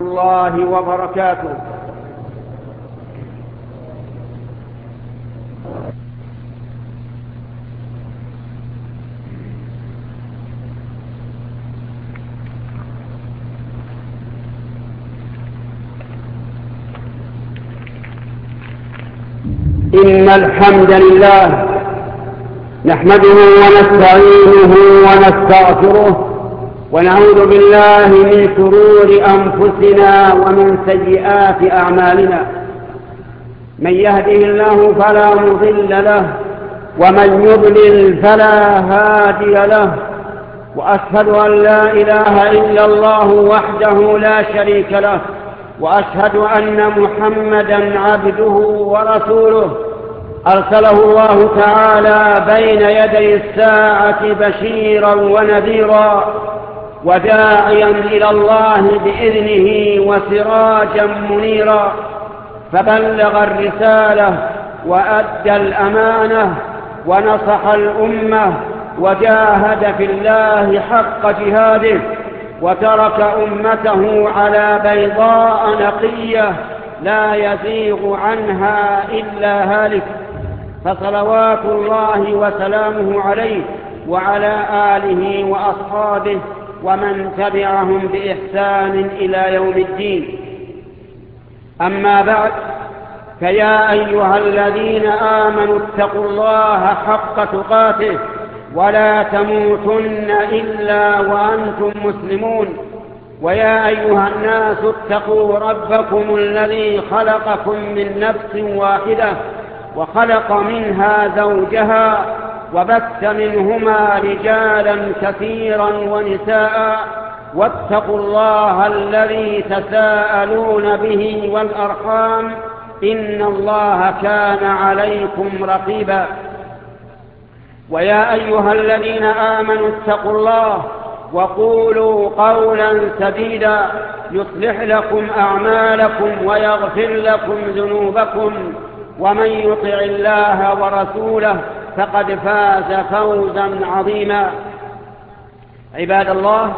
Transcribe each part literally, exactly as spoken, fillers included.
الله وبركاته. إن الحمد لله نحمده ونستعينه ونستغفره ونعوذ بالله من شرور أنفسنا ومن سيئات أعمالنا. من يهده الله فلا مضل له ومن يضلل فلا هادي له، وأشهد أن لا إله إلا الله وحده لا شريك له، وأشهد أن محمدا عبده ورسوله أرسله الله تعالى بين يدي الساعة بشيرا ونذيرا وداعيا إلى الله بإذنه وسراجا منيرا، فبلغ الرسالة وأدى الأمانة ونصح الأمة وجاهد في الله حق جهاده، وترك أمته على بيضاء نقية لا يزيغ عنها إلا هالك، فصلوات الله وسلامه عليه وعلى آله وأصحابه ومن تبعهم بإحسان إلى يوم الدين. أما بعد، فيا أيها الذين آمنوا اتقوا الله حق تقاته ولا تموتن إلا وأنتم مسلمون. ويا أيها الناس اتقوا ربكم الذي خلقكم من نفس واحدة وخلق منها زوجها وبث منهما رجالا كثيرا ونساء، واتقوا الله الذي تساءلون به والأرحام إن الله كان عليكم رقيبا. ويا أيها الذين آمنوا اتقوا الله وقولوا قولا سديدا يصلح لكم أعمالكم ويغفر لكم ذنوبكم، ومن يطع الله ورسوله فقد فاز فوزا عظيما. عباد الله،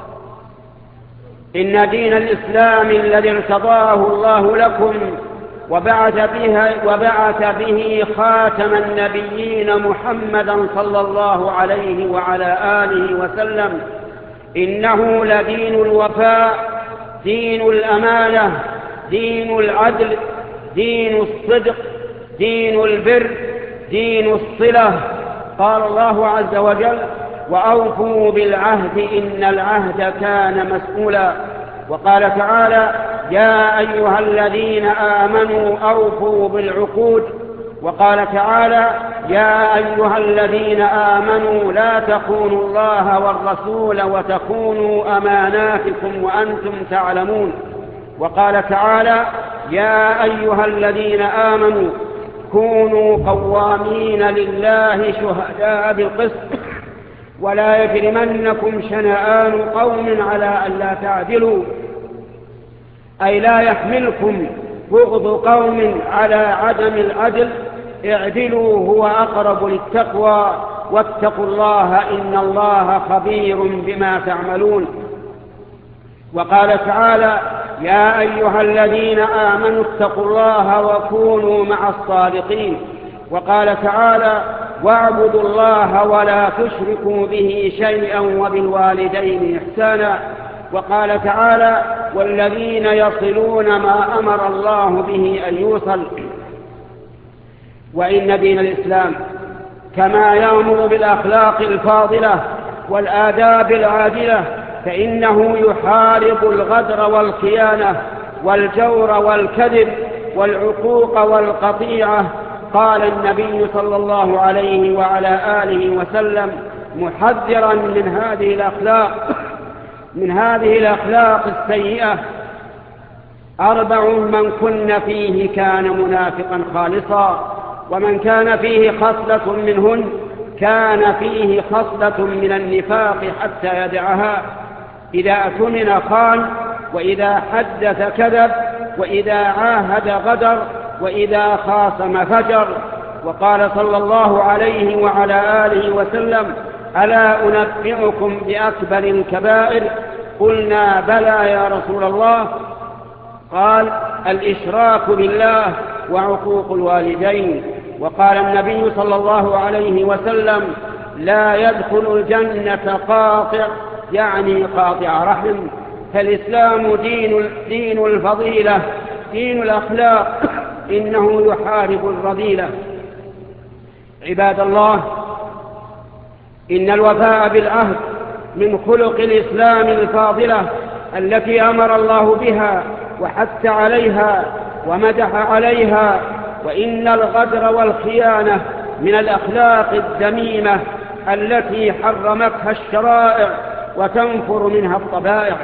إن دين الإسلام الذي ارتضاه الله لكم وبعث به, وبعث به خاتم النبيين محمدا صلى الله عليه وعلى آله وسلم، إنه لدين الوفاء، دين الأمانة، دين العدل، دين الصدق، دين البر، دين الصلة. قال الله عز وجل: وأوفوا بالعهد إن العهد كان مسؤولا. وقال تعالى: يا أيها الذين آمنوا أوفوا بالعقود. وقال تعالى: يا أيها الذين آمنوا لا تخونوا الله والرسول وتخونوا أماناتكم وأنتم تعلمون. وقال تعالى: يا أيها الذين آمنوا كونوا قوامين لله شهداء بالقسط ولا يجرمنكم شنآن قوم على ألا تعدلوا، أي لا يحملكم بغض قوم على عدم العدل، اعدلوا هو أقرب للتقوى واتقوا الله إن الله خبير بما تعملون. وقال تعالى: يا أيها الذين آمنوا اتقوا الله وكونوا مع الصادقين. وقال تعالى: واعبدوا الله ولا تشركوا به شيئا وبالوالدين إحسانا. وقال تعالى: والذين يصلون ما أمر الله به أن يوصل. وإن دين الإسلام كما يأمر بالأخلاق الفاضلة والآداب العادلة، فإنه يحارب الغدر والخيانة والجور والكذب والعقوق والقطيعة. قال النبي صلى الله عليه وعلى آله وسلم محذرا من هذه الأخلاق من هذه الأخلاق السيئة: أربع من كن فيه كان منافقا خالصا، ومن كان فيه خصلة منهن كان فيه خصلة من النفاق حتى يدعها: إذا اؤتمن خان، وإذا حدث كذب، وإذا عاهد غدر، وإذا خاصم فجر. وقال صلى الله عليه وعلى آله وسلم: ألا أنبئكم بأكبر الكبائر؟ قلنا: بلى يا رسول الله. قال: الإشراك بالله وعقوق الوالدين. وقال النبي صلى الله عليه وسلم: لا يدخل الجنة قاطع، يعني قاطع رحم. فالإسلام دين, دين الفضيلة، دين الأخلاق، إنه يحارب الرذيلة. عباد الله، إن الوفاء بالعهد من خلق الإسلام الفاضلة التي أمر الله بها وحث عليها ومدح عليها، وإن الغدر والخيانة من الأخلاق الذميمة التي حرمتها الشرائع وتنفر منها الطبائع.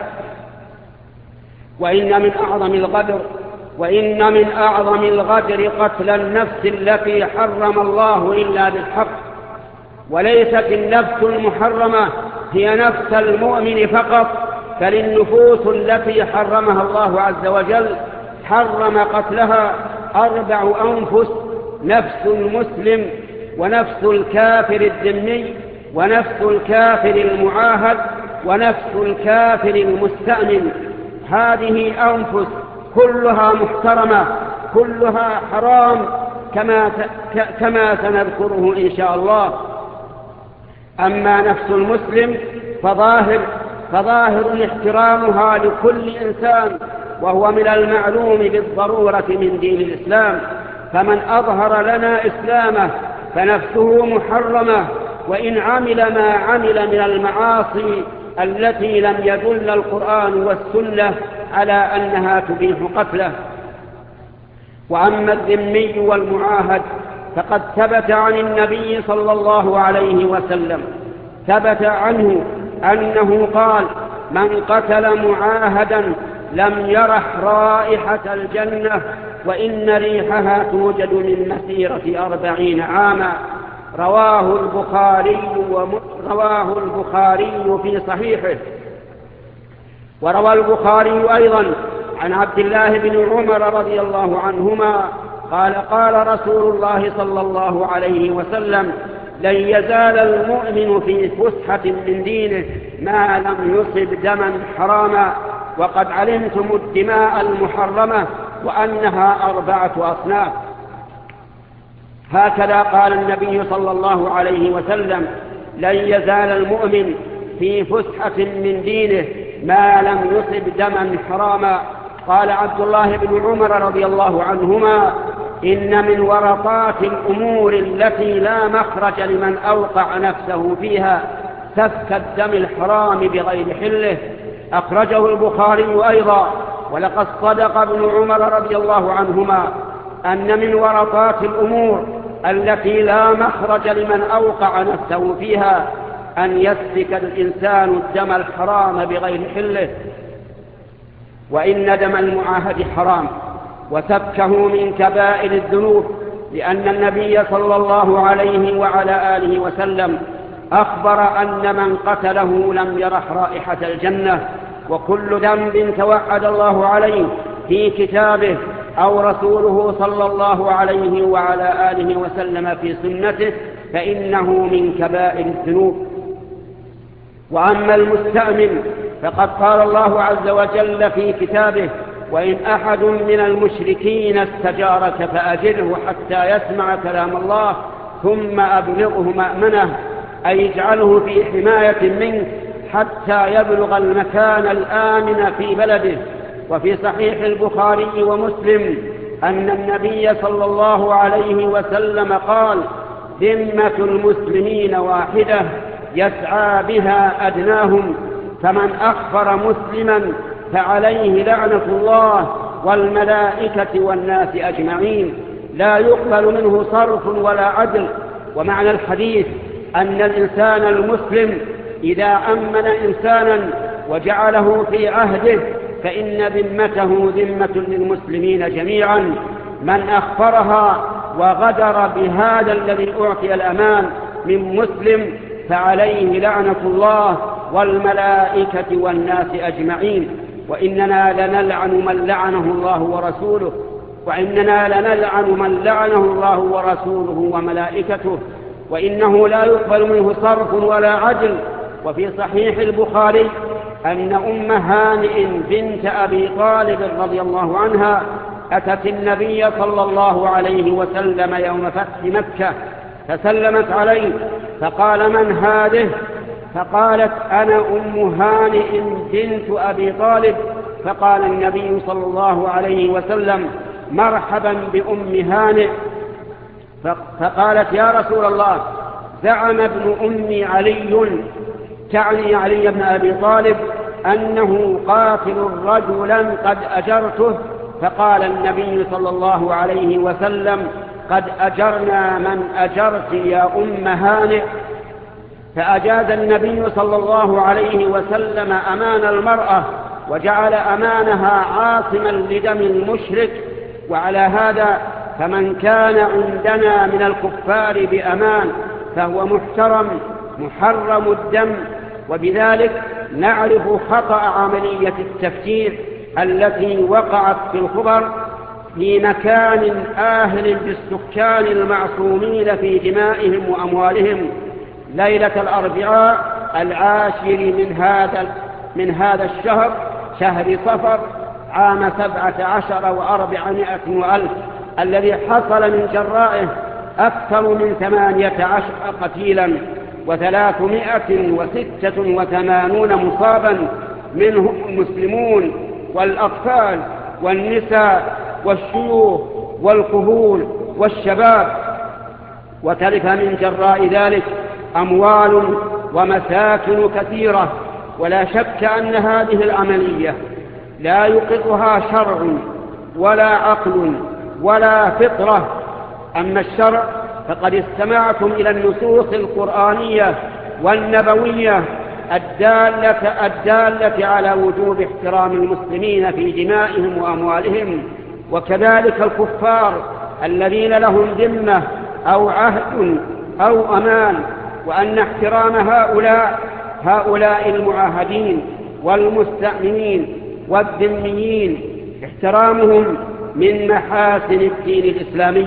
وإن من أعظم الغدر وإن من أعظم الغدر قتل النفس التي حرم الله إلا بالحق. وليست النفس المحرمة هي نفس المؤمن فقط، بل النفوس التي حرمها الله عز وجل حرم قتلها أربع أنفس: نفس المسلم، ونفس الكافر الذمي، ونفس الكافر المعاهد، ونفس الكافر المستأمن. هذه أنفس كلها محترمة، كلها حرام، كما كما سنذكره إن شاء الله. أما نفس المسلم فظاهر فظاهر احترامها لكل إنسان، وهو من المعلوم بالضرورة من دين الإسلام. فمن أظهر لنا إسلامه فنفسه محرمة، وإن عمل ما عمل من المعاصي التي لم يدل القرآن والسنة على أنها تبيح قتله. وأما الذمي والمعاهد فقد ثبت عن النبي صلى الله عليه وسلم ثبت عنه أنه قال: من قتل معاهدا لم يرح رائحة الجنة، وإن ريحها توجد من مسيرة أربعين عاما. رواه البخاري رواه البخاري في صحيحه. وروى البخاري أيضا عن عبد الله بن عمر رضي الله عنهما قال: قال رسول الله صلى الله عليه وسلم: لن يزال المؤمن في فسحة من دينه ما لم يصب دما حراما، وقد علمتم الدماء المحرمة وأنها أربعة أصناف. هكذا قال النبي صلى الله عليه وسلم: لن يزال المؤمن في فسحة من دينه ما لم يصب دما حراما. قال عبد الله بن عمر رضي الله عنهما: إن من ورطات الأمور التي لا مخرج لمن أوقع نفسه فيها سفك الدم الحرام بغير حله. أخرجه البخاري أيضا. ولقد صدق ابن عمر رضي الله عنهما أن من ورطات الأمور التي لا مخرج لمن أوقع نفسه فيها أن يسفك الإنسان الدم الحرام بغير حله. وإن دم المعاهد حرام، وسفكه من كبائر الذنوب، لأن النبي صلى الله عليه وعلى آله وسلم أخبر أن من قتله لم يرح رائحة الجنة. وكل ذنب توعد الله عليه في كتابه أو رسوله صلى الله عليه وعلى آله وسلم في سنته فإنه من كبائر الذنوب. وأما المستأمن فقد قال الله عز وجل في كتابه: وإن أحد من المشركين استجارك فأجره حتى يسمع كلام الله ثم أبلغه مأمنه، أي اجعله في حماية منه حتى يبلغ المكان الآمن في بلده. وفي صحيح البخاري ومسلم أن النبي صلى الله عليه وسلم قال: ذمة المسلمين واحدة يسعى بها أدناهم، فمن أخفر مسلما فعليه لعنة الله والملائكة والناس أجمعين، لا يقبل منه صرف ولا عدل. ومعنى الحديث أن الإنسان المسلم إذا أمن إنسانا وجعله في عهده فإن ذمته ذمة للمسلمين جميعا. من أخفرها وغدر بهذا الذي أعطي الأمان من مسلم فعليه لعنة الله والملائكة والناس أجمعين. وإننا لنلعن من لعنه الله ورسوله وإننا لنلعن من لعنه الله ورسوله وملائكته، وإنه لا يقبل منه صرف ولا عدل. وفي صحيح البخاري أن أم هانئ بنت أبي طالب رضي الله عنها أتت النبي صلى الله عليه وسلم يوم فتح مكة فسلمت عليه فقال: من هذه؟ فقالت: أنا أم هانئ بنت أبي طالب. فقال النبي صلى الله عليه وسلم: مرحبا بأم هانئ. فقالت: يا رسول الله، زعم ابن أمي علي، تعني علي بن أبي طالب، أنه قاتل رجلا قد أجرته. فقال النبي صلى الله عليه وسلم: قد أجرنا من أجرت يا أم هانئ. فأجاز النبي صلى الله عليه وسلم أمان المرأة وجعل أمانها عاصما لدم المشرك. وعلى هذا فمن كان عندنا من الكفار بأمان فهو محترم محرم الدم. وبذلك نعرف خطأ عملية التفجير التي وقعت في الخبر في مكان آهل بالسكان المعصومين في دمائهم وأموالهم ليلة الأربعاء العاشر من هذا من هذا الشهر، شهر صفر، عام سبعة عشر وأربعمائة وألف، الذي حصل من جرائه أكثر من ثمانية عشر قتيلا وثلاثمائة وستة وثمانون مصابا، منهم المسلمون والأطفال والنساء والشيوخ والكهول والشباب. وتلف من جراء ذلك أموال ومساكن كثيرة. ولا شك أن هذه العملية لا يقرها شرع ولا عقل ولا فطرة. أما الشرع فقد استمعتم إلى النصوص القرآنية والنبوية الدالة, الدالة على وجوب احترام المسلمين في دمائهم وأموالهم، وكذلك الكفار الذين لهم ذمة أو عهد أو أمان، وأن احترام هؤلاء هؤلاء المعاهدين والمستأمنين والذميين احترامهم من محاسن الدين الإسلامي،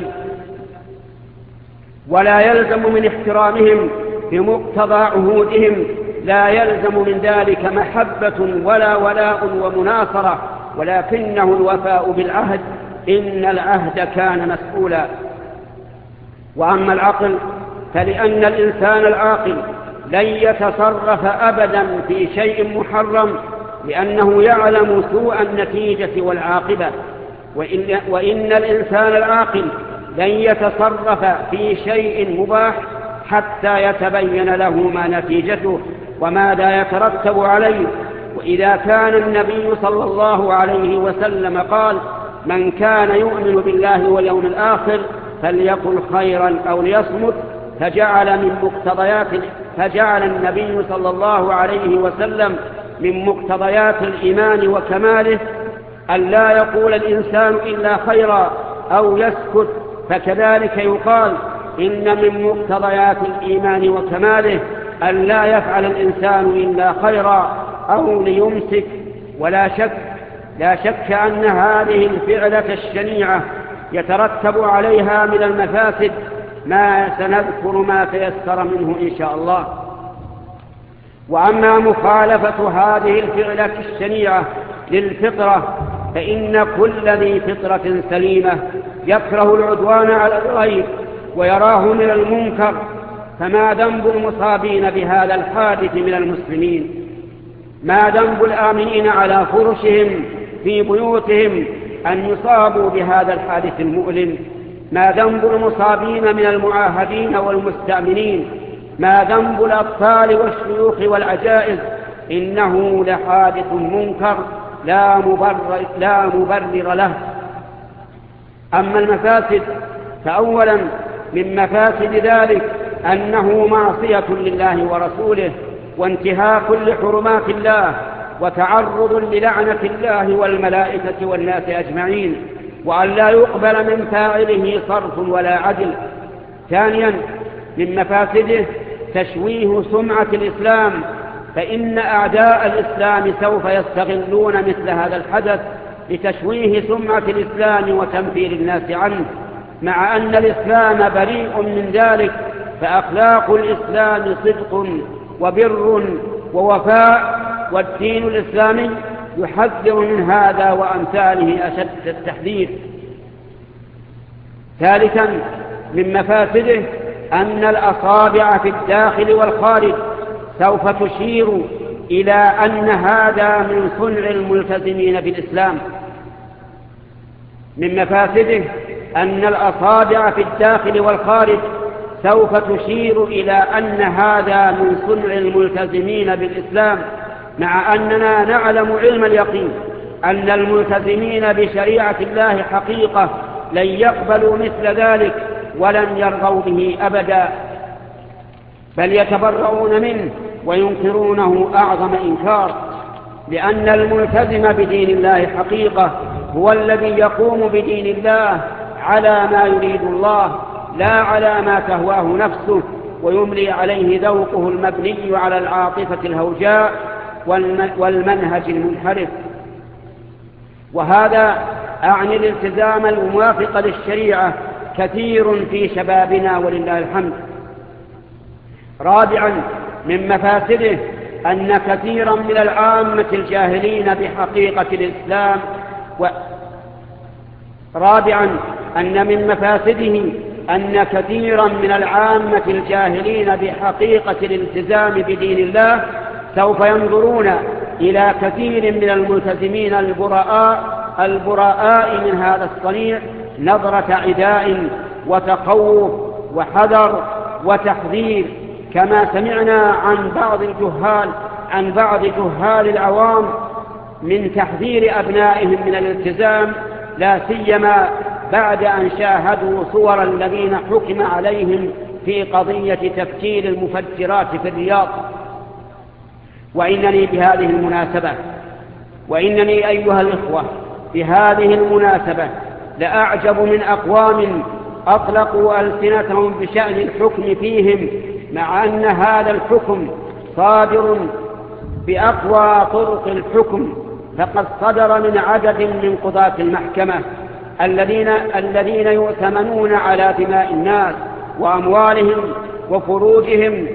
ولا يلزم من احترامهم بمقتضى عهودهم، لا يلزم من ذلك محبة ولا ولاء ومناصرة، ولكنه الوفاء بالعهد، إن العهد كان مسؤولا. وأما العقل فلأن الإنسان العاقل لن يتصرف أبدا في شيء محرم، لأنه يعلم سوء النتيجة والعاقبة. وإن, وإن الإنسان العاقل لن يتصرف في شيء مباح حتى يتبين له ما نتيجته وماذا يترتب عليه. وإذا كان النبي صلى الله عليه وسلم قال: من كان يؤمن بالله واليوم الآخر فليقل خيرا أو ليصمت، فجعل من مقتضيات فجعل النبي صلى الله عليه وسلم من مقتضيات الإيمان وكماله أن لا يقول الإنسان إلا خيرا أو يسكت. فكذلك يقال إن من مقتضيات الإيمان وكماله أن لا يفعل الإنسان إلا خيرا أو ليمسك. ولا شك لا شك أن هذه الفعلة الشنيعة يترتب عليها من المفاسد ما سنذكر ما تيسر منه إن شاء الله. وأما مخالفة هذه الفعلة الشنيعة للفطرة فإن كل ذي فطرة سليمة يكره العدوان على الغير ويراه من المنكر. فما ذنب المصابين بهذا الحادث من المسلمين؟ ما ذنب الآمنين على فرشهم في بيوتهم أن يصابوا بهذا الحادث المؤلم؟ ما ذنب المصابين من المعاهدين والمستأمنين؟ ما ذنب الأطفال والشيوخ والعجائز؟ إنه لحادث منكر لا مبرر, لا مبرر له. أما المفاسد فأولا من مفاسد ذلك أنه معصية لله ورسوله وانتهاك لحرمات الله وتعرض للعنة الله والملائكة والناس أجمعين، وأن لا يقبل من فاعله صرف ولا عدل. ثانيا من مفاسده تشويه سمعة الإسلام، فإن أعداء الإسلام سوف يستغلون مثل هذا الحدث لتشويه سمعة الإسلام وتنفير الناس عنه، مع أن الإسلام بريء من ذلك، فأخلاق الإسلام صدق وبر ووفاء والدين الإسلامي يحذر من هذا وأمثاله أشد التحذير. ثالثا من مفاسده أن الأصابع في الداخل والخارج سوف تشير إلى أن هذا من صنع الملتزمين بالإسلام. من مفاسده أن الأصابع في الداخل والخارج سوف تشير إلى أن هذا من صنع الملتزمين بالإسلام، مع أننا نعلم علم اليقين أن الملتزمين بشريعة الله حقيقة لن يقبلوا مثل ذلك ولن يرضوا به أبدا، بل يتبرؤون منه وينكرونه أعظم إنكار، لأن الملتزم بدين الله حقيقة هو الذي يقوم بدين الله على ما يريد الله لا على ما تهواه نفسه ويملي عليه ذوقه المبني على العاطفة الهوجاء والمنهج المنحرف. وهذا أعني الالتزام الموافق للشريعة كثير في شبابنا ولله الحمد. رابعا من مفاسده أن كثيرا من العامة الجاهلين بحقيقة الإسلام و... رابعا أن من مفاسده أن كثيرا من العامة الجاهلين بحقيقة الالتزام بدين الله سوف ينظرون إلى كثير من الملتزمين البراء البراء من هذا الصنيع نظرة عداء وتخوف وحذر وتحذير، كما سمعنا عن بعض الجهال عن بعض جهال العوام من تحذير أبنائهم من الالتزام، لا سيما بعد أن شاهدوا صور الذين حكم عليهم في قضية تفجير المفجرات في الرياض. وإنني بهذه المناسبة وإنني أيها الإخوة بهذه المناسبة لأعجب من أقوام أطلقوا ألسنتهم بشأن الحكم فيهم، مع أن هذا الحكم صادر بأقوى طرق الحكم، فقد صدر من عدد من قضاة المحكمة الذين الذين يؤتمنون على دماء الناس وأموالهم وفروجهم،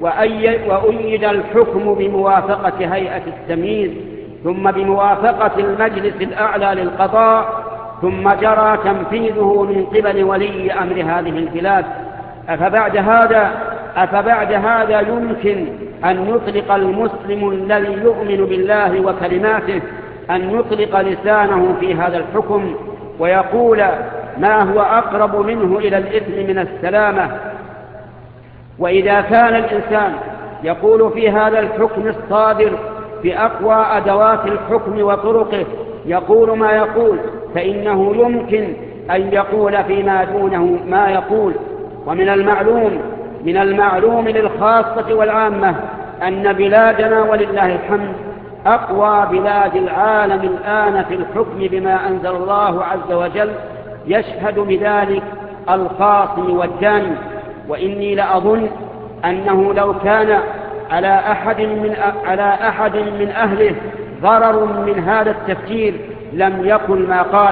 وأيد الحكم بموافقة هيئة التمييز ثم بموافقة المجلس الأعلى للقضاء، ثم جرى تنفيذه من قبل ولي أمر هذه البلاد. أفبعد هذا أفبعد هذا يمكن أن يطلق المسلم الذي يؤمن بالله وكلماته أن يطلق لسانه في هذا الحكم ويقول ما هو أقرب منه إلى الإثم من السلامة؟ وإذا كان الإنسان يقول في هذا الحكم الصادر بأقوى أدوات الحكم وطرقه يقول ما يقول، فإنه يمكن أن يقول فيما دونه ما يقول. ومن المعلوم من المعلوم للخاصة والعامة أن بلادنا ولله الحمد أقوى بلاد العالم الآن في الحكم بما أنزل الله عز وجل، يشهد بذلك الخاصم والداني. وإني لأظن أنه لو كان على أحد من على أحد من أهله ضرر من هذا التفكير لم يقل ما قال.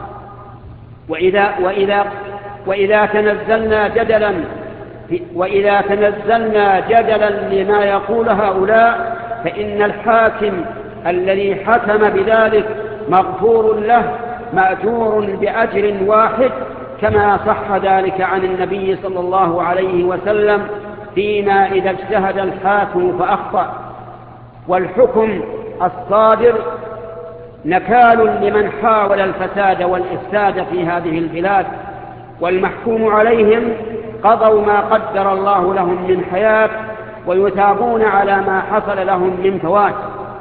وإذا وإذا وإذا تنزلنا جدلا وإذا تنزلنا جدلا لما يقول هؤلاء، فإن الحاكم الذي حكم بذلك مغفور له مأجور بأجر واحد، كما صح ذلك عن النبي صلى الله عليه وسلم فيما إذا اجتهد الحاكم فأخطأ. والحكم الصادر نكال لمن حاول الفساد والإفساد في هذه البلاد، والمحكوم عليهم قضوا ما قدر الله لهم من حياة ويثابون على ما حصل لهم من فوات.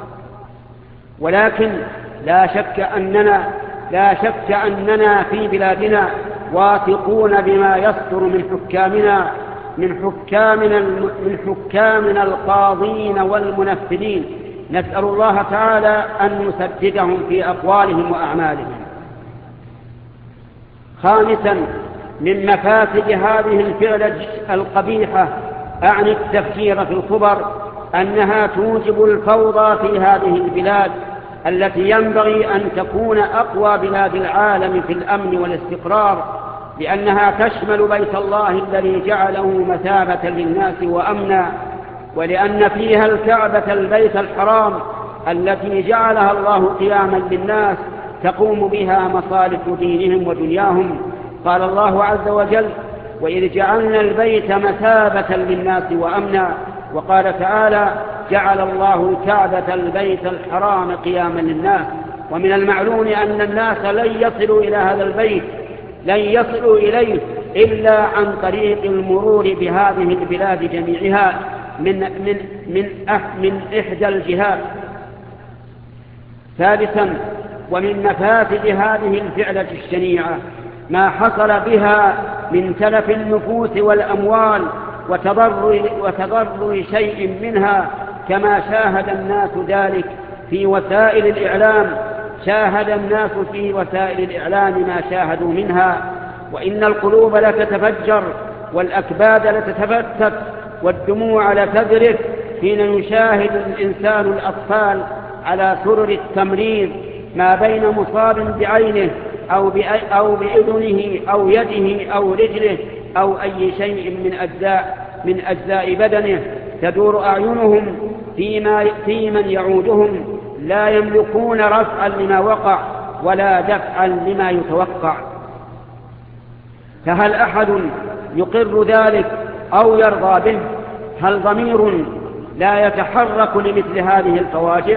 ولكن لا شك أننا لا شك أننا في بلادنا واثقون بما يصدر من حكامنا من حكامنا من حكامنا القاضين والمنفذين، نسأل الله تعالى أن يسددهم في أقوالهم وأعمالهم. خامسا من مفاسد هذه الفعلة القبيحة أعني التفكير في الخبر أنها توجب الفوضى في هذه البلاد التي ينبغي أن تكون أقوى بلاد العالم في الأمن والاستقرار، لأنها تشمل بيت الله الذي جعله مثابة للناس وأمنا، ولأن فيها الكعبة البيت الحرام التي جعلها الله قياما للناس تقوم بها مصالح دينهم ودنياهم. قال الله عز وجل: وإذ جعلنا البيت مثابة للناس وأمنا. وقال تعالى: جعل الله الكعبة البيت الحرام قياما للناس. ومن المعلوم أن الناس لن يصلوا إلى هذا البيت لن يصلوا إليه إلا عن طريق المرور بهذه البلاد جميعها من, من, من, من إحدى الجهات. ثالثا، ومن مفاسد هذه الفعلة الشنيعة ما حصل بها من تلف النفوس والأموال وتضرر, وتضرر شيء منها، كما شاهد الناس ذلك في وسائل الإعلام شاهد الناس في وسائل الإعلام ما شاهدوا منها. وإن القلوب لتتفجر والأكباد لتتفتت والدموع لتذرف حين يشاهد الإنسان الأطفال على سرر التمريض ما بين مصاب بعينه أو بأذنه أو يده أو رجله أو أي شيء من أجزاء من أجزاء بدنه، تدور أعينهم فيما في من يعودهم لا يملكون رفعا لما وقع ولا دفعا لما يتوقع. فهل أحد يقر ذلك أو يرضى به؟ هل ضمير لا يتحرك لمثل هذه الفواجع؟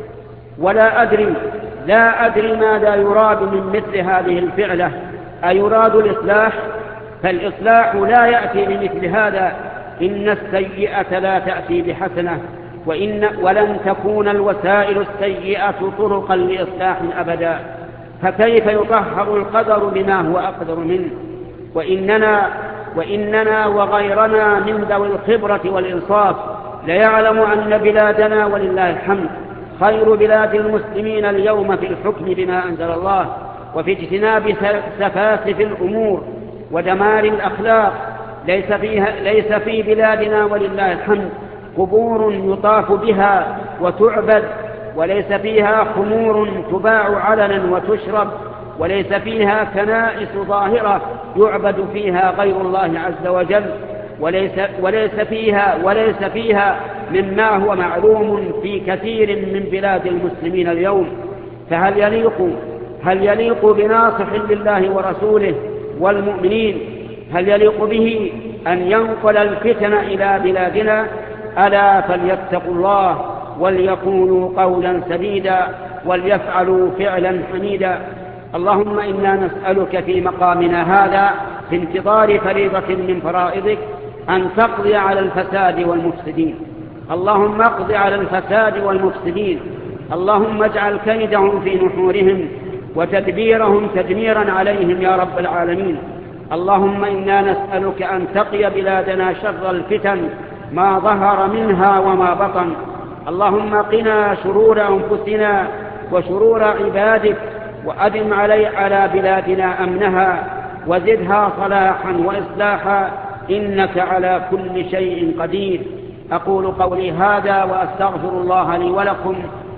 ولا أدري لا أدري ماذا يراد من مثل هذه الفعلة. أيراد الإصلاح؟ فالإصلاح لا يأتي بمثل هذا. إن السيئة لا تأتي بحسنة، وإن ولن تكون الوسائل السيئة طرقا لإصلاح أبدا. فكيف يطهر القدر بما هو أقدر منه؟ وإننا, وإننا وغيرنا من ذوي الخبرة والإنصاف ليعلم أن بلادنا ولله الحمد خير بلاد المسلمين اليوم في الحكم بما أنزل الله، وفي اجتناب سفاسف الأمور ودمار الأخلاق. ليس, فيها ليس في بلادنا ولله الحمد قبور يطاف بها وتعبد، وليس فيها خمور تباع علنا وتشرب، وليس فيها كنائس ظاهرة يعبد فيها غير الله عز وجل، وليس, وليس, فيها, وليس فيها مما هو معلوم في كثير من بلاد المسلمين اليوم. فهل يليق, هل يليق بناصح لله ورسوله والمؤمنين هل يليق به أن ينقل الفتن إلى بلادنا؟ ألا فليتقوا الله وليقولوا قولا سديدا وليفعلوا فعلا حميدا. اللهم إنا نسألك في مقامنا هذا في انتظار فريضة من فرائضك أن تقضي على الفساد والمفسدين. اللهم اقض على الفساد والمفسدين. اللهم اجعل كيدهم في نحورهم وتدبيرهم تدميرا عليهم يا رب العالمين. اللهم إنا نسألك أن تقي بلادنا شر الفتن ما ظهر منها وما بطن. اللهم قنا شرور أنفسنا وشرور عبادك، وأدم علي على بلادنا أمنها وزدها صلاحا وإصلاحا، إنك على كل شيء قدير. أقول قولي هذا وأستغفر الله لي ولكم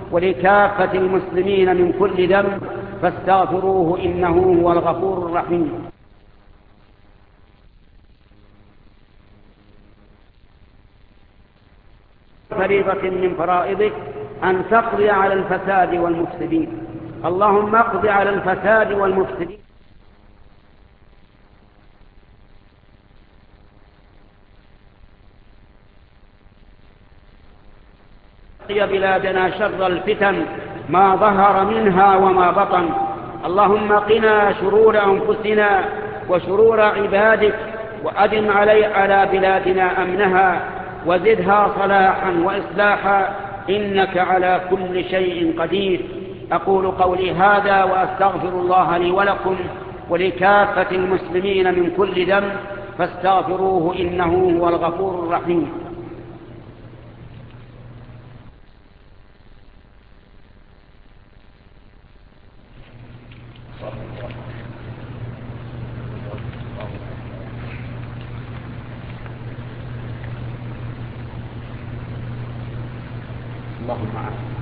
ولكافة المسلمين من كل ذنب فاستغفروه إنه هو الغفور الرحيم. فريضة من فرائضك أن تقضي على الفساد والمفسدين. اللهم اقض على الفساد والمفسدين. قضي بلادنا شر الفتن ما ظهر منها وما بطن. اللهم قنا شرور أنفسنا وشرور عبادك، وأدم علي على بلادنا أمنها وزدها صلاحا وإصلاحا، إنك على كل شيء قدير. أقول قولي هذا وأستغفر الله لي ولكم ولكافة المسلمين من كل ذنب فاستغفروه إنه هو الغفور الرحيم. اللهم عافنا.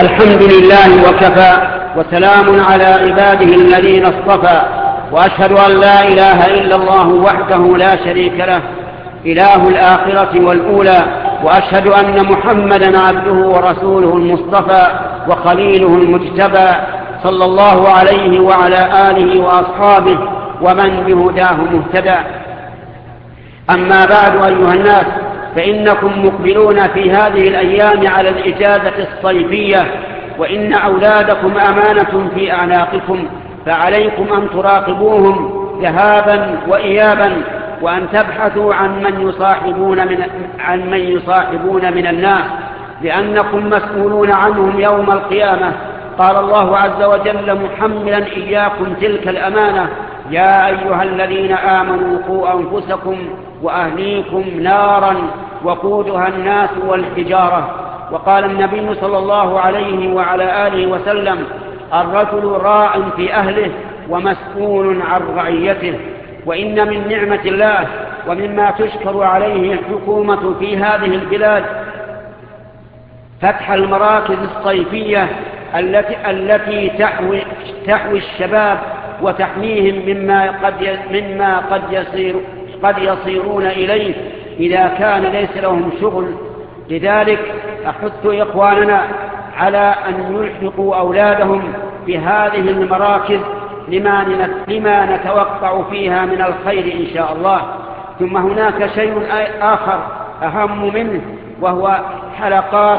الحمد لله وكفى، وسلام على عباده الذين اصطفى، وأشهد أن لا إله إلا الله وحده لا شريك له إله الآخرة والأولى، وأشهد أن محمدا عبده ورسوله المصطفى وخليله المجتبى، صلى الله عليه وعلى آله وأصحابه ومن بهداه مهتدى. أما بعد أيها الناس، فإنكم مقبلون في هذه الأيام على الإجازة الصيفية، وإن أولادكم أمانة في أعناقكم، فعليكم أن تراقبوهم ذهابا وإيابا، وأن تبحثوا عن من يصاحبون من, عن من يصاحبون من الناس، لأنكم مسؤولون عنهم يوم القيامة. قال الله عز وجل محملا إياكم تلك الأمانة: يا أيها الذين آمنوا قوا أنفسكم وأهليكم نارا وقودها الناس والحجارة. وقال النبي صلى الله عليه وعلى آله وسلم: الرجل راع في أهله ومسؤول عن رعيته. وإن من نعمة الله ومما تشكر عليه الحكومة في هذه البلاد فتح المراكز الصيفية التي, التي تحوي, تحوي الشباب وتحميهم مما قد, مما قد, يصير قد يصيرون إليه إذا كان ليس لهم شغل. لذلك أحث إخواننا على أن يلحقوا أولادهم بهذه المراكز لما, لما نتوقع فيها من الخير إن شاء الله. ثم هناك شيء آخر أهم منه، وهو حلقات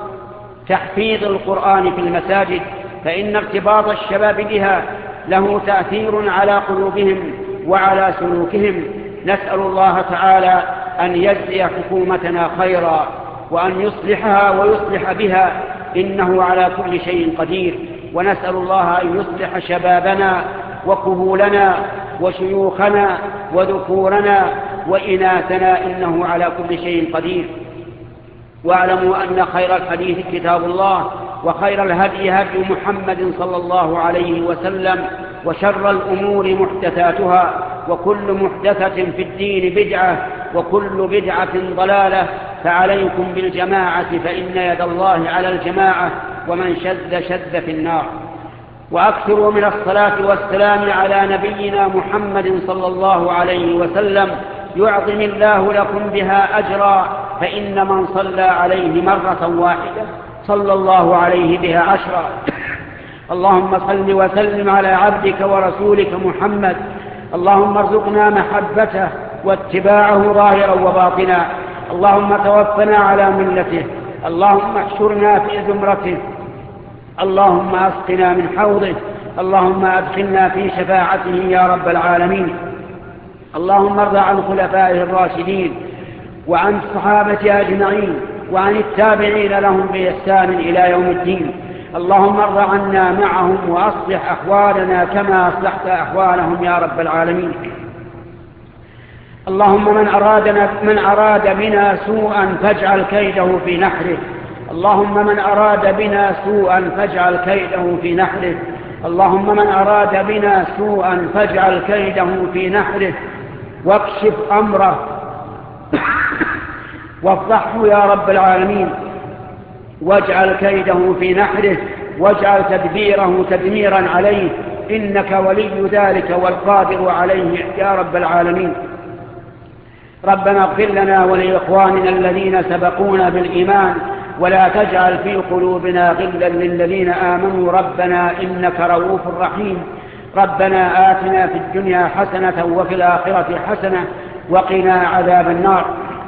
تحفيظ القرآن في المساجد، فإن ارتباط الشباب بها له تأثير على قلوبهم وعلى سلوكهم. نسأل الله تعالى أن يجزي حكومتنا خيرا، وأن يصلحها ويصلح بها، إنه على كل شيء قدير. ونسأل الله أن يصلح شبابنا وكهولنا وشيوخنا وذكورنا وإناثنا، إنه على كل شيء قدير. واعلموا أن خير الحديث كتاب الله، وخير الهدي هدي محمد صلى الله عليه وسلم، وشر الأمور محدثاتها، وكل محدثة في الدين بدعة، وكل بدعة ضلالة. فعليكم بالجماعة، فإن يد الله على الجماعة، ومن شذ شذ في النار. وأكثروا من الصلاة والسلام على نبينا محمد صلى الله عليه وسلم، يعظم الله لكم بها أجرا، فإن من صلى عليه مرة واحدة صلى الله عليه بها عشرا. اللهم صل وسلم على عبدك ورسولك محمد. اللهم ارزقنا محبته واتباعه ظاهرا وباطنا. اللهم توفنا على ملته. اللهم احشرنا في زمرته. اللهم اسقنا من حوضه. اللهم ادخلنا في شفاعته يا رب العالمين. اللهم ارض عن خلفائه الراشدين وعن الصحابة أجمعين وعن التابعين لهم بإحسان إلى يوم الدين. اللهم ارض عنا معهم وأصلح أحوالنا كما أصلحت أحوالهم يا رب العالمين. اللهم من أرادنا من أراد بنا سوءا فاجعل كيده في نحره. اللهم من أراد بنا سوءا فاجعل كيده في نحره. اللهم من أراد بنا سوءا فاجعل كيده في نحره، واكشف أمره وافضحه يا رب العالمين، واجعل كيده في نحره، واجعل تدبيره تدميرا عليه، إنك ولي ذلك والقادر عليه يا رب العالمين. ربنا اغفر لنا ولإخواننا الذين سبقونا بالإيمان، ولا تجعل في قلوبنا غلا للذين آمنوا ربنا إنك رؤوف رحيم. ربنا آتنا في الدنيا حسنة وفي الآخرة حسنة وقنا عذاب النار.